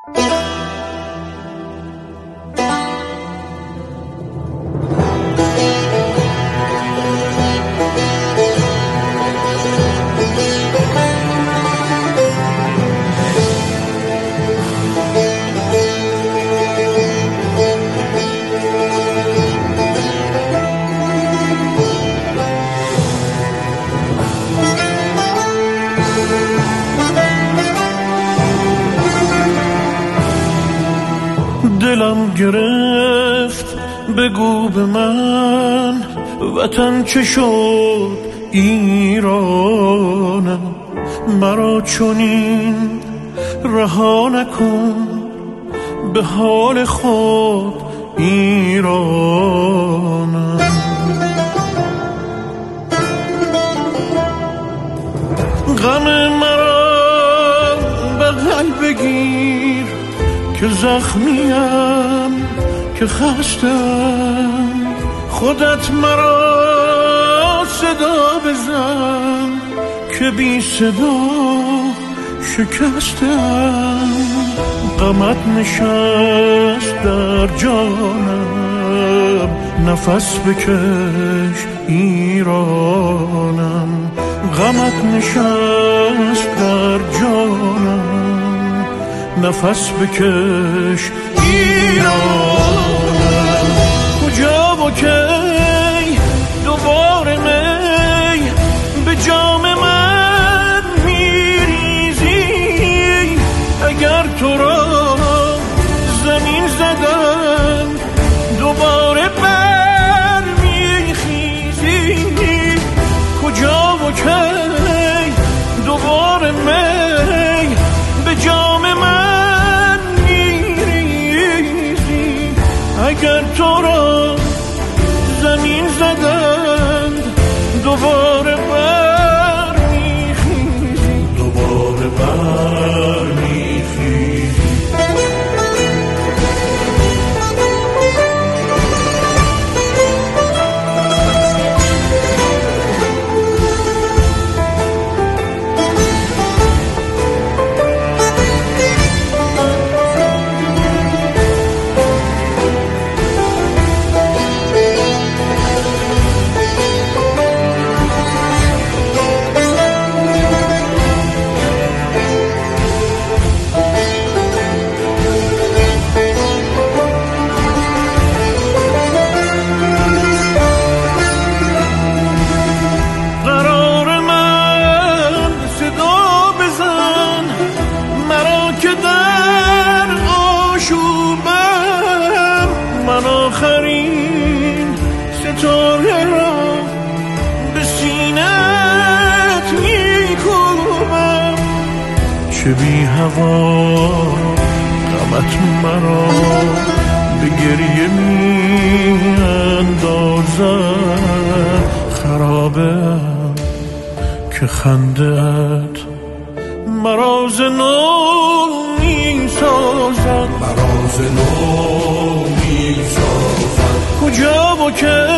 دلم گرفت بگو به من وطن چه شد ایرانم، مرا چنین رها نکن به حال خود ایرانم. غم مرا بغل بگیر که زخمیم که خستم، خودت مرا صدا بزن که بی صدا شکستم. غمت نشست در جانم، نفس بکش ایرانم. غمت نشست در جانم، نفس بکش ایرانم. کجا و کی دوباره می به جام من میریزی؟ اگر تو را زمین زدن دوباره بر میخیزی؟ کجا و کی دوباره می به جام من میریزی؟ اگر تو را زمین زدند دوباره بر میخیزی، دوباره بر میخیزی. من آخرین ستاره را به سینت میکوبم. چه بی هوا غمت مرا به گریه میاندازد. خرابم که خنده‌ات مرا ز نو میسازد، مرا ز نو میسازد. کجا و کی